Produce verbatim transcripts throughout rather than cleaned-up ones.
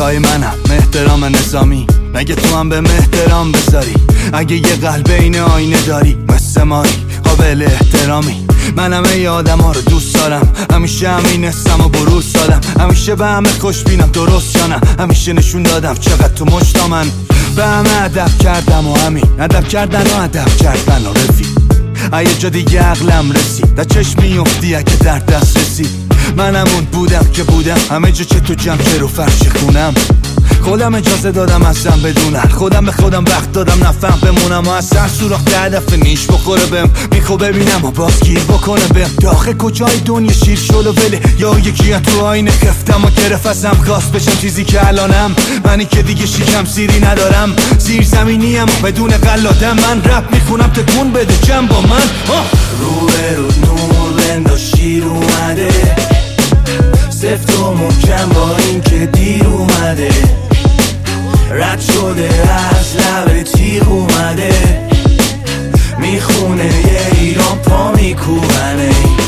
کوتاه منم احترام نظامی، مگه تو هم به احترام بذاری؟ اگه یه قلب این آینه داری مثل ماری قابل احترامی. منم ای آدم ها رو دوست دارم، همیشه همین حسم و بروز دادم، همیشه به همه خوش بینم درست جانم، همیشه نشون دادم چقدر تو مشتا من به همه ادب کردم و همین ادب کردن و ادب کردن و رفیق. اگه جا دیگه عقلم رسید در چشم میفتی اگه در دست رسید. منم اون بودم که بودم همه جا چه تو جمع که رو فرش خونم. خودم اجازه دادم ازم بدونن، خودم به خودم وقت دادم نفهم بمونم و از سر سوراخ ده دفعه نیش بخوره بهم. میخوا ببینم و باز گیر بکنه بهم. داخل کجای دنیا شیر شل و وله، یا یکی تو آینه خفتم و گرفت ازم خواست بشم چیزی که الانم. منی که دیگه شیکم سیری ندارم، زیر زمینیم و بدون قلادم. من رپ میخونم تکون بده جمع با من. رو به رو نور بنداز شیر اومده، سفت و محکم با این که دیر اومده، رد شده از لب تیغ اومده، میخونه یه ایران پا میکوبنه.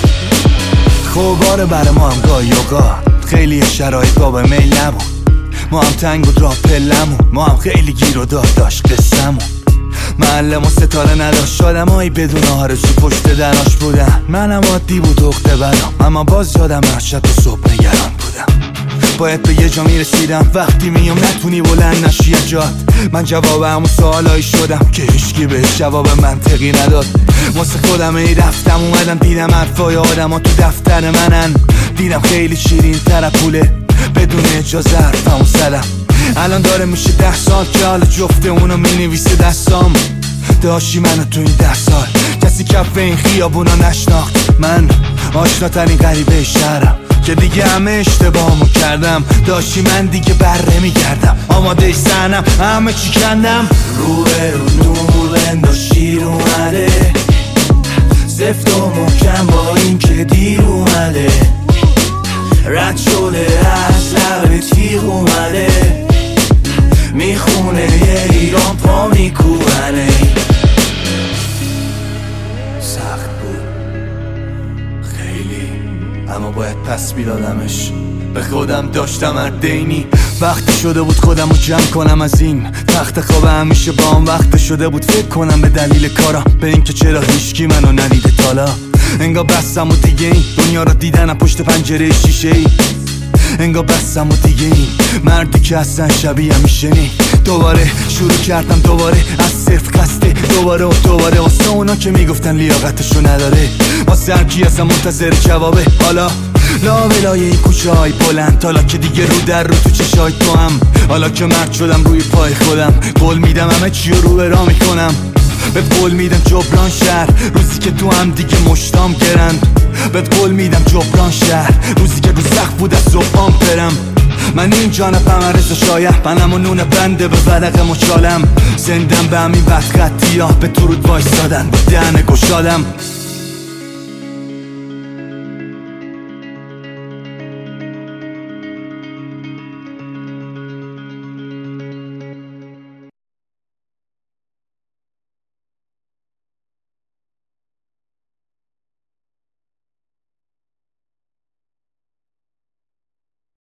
خوباره برای ما هم گاهی و گاه خیلی شرایط بابا میل نبود، ما هم تنگ بود راه پلمون، ما هم خیلی گیر و داد داشت قصمون. معلم و ستاره نداشت آدمایی بدون آرزو پشت دراش بودن. منم عادی بود اخته برام، اما باز یادم هر شب و صبح نگران بودم. باید به یه جا میرسیدم وقتی میام نتونی بلند نشی جات. من جواب همون سوالایی شدم که هیچکی بهش جواب منطقی نداد. واسه خودم ای رفتم اومدم دیدم حرفای آدم ها تو دفتر منن، دیدم خیلی شیرین تر پوله بدون اجازه حرفمو زدم. الان داره میشه ده سال که حالا جفته اونو مینویسه دستام. داشتی منو تو این ده سال کسی کف این خیابونا نشناخت. من آشناترین غریبه شهرم که دیگه همه اشتباهمو کردم. داشتی من دیگه بره میگردم آماده سنم همه چی کندم. رو به رو نور بنداز شیر اومده، سفت و محکم با این که دیر اومده، رد شده از لب تیغ اومده، میخونه یه ایران پا میکوبنه. سخت بود خیلی، اما باید پس میدادمش. به خودم داشتم اردینی، وقتی شده بود خودم رو جمع کنم از این تخت خواب. همیشه با هم وقت شده بود فکر کنم به دلیل کارم، به اینکه چرا هیچکی منو ندیده تالا. انگار بستم و دیگه این دنیا رو دیدنم پشت پنجره شیشه ای. انگار بستم و دیگه این مردی که اصلا شبیه میشه نی. دوباره شروع کردم دوباره از صفر قصده، دوباره و دوباره واسه اونا که میگفتن لیاقتشو نداره، واسه هر کی ازم منتظر جوابه. حالا لا ولای این کوچه های بلند، حالا که دیگه رو در رو تو چشای تو هم، حالا که مرد شدم روی پای خودم، قول میدم همه چی رو رو برا میکنم. به قول میدم جبران شهر روزی که تو هم دیگه مشتام گرند. به قول میدم جبران شهر روزی که رو سخت بود از صبحام برم. من این جانبم رضا شایه، منم و نون بنده به ورق مچالم. زندم به همین وقت خطی ها به تو رود وایستادن با دهن گشادم.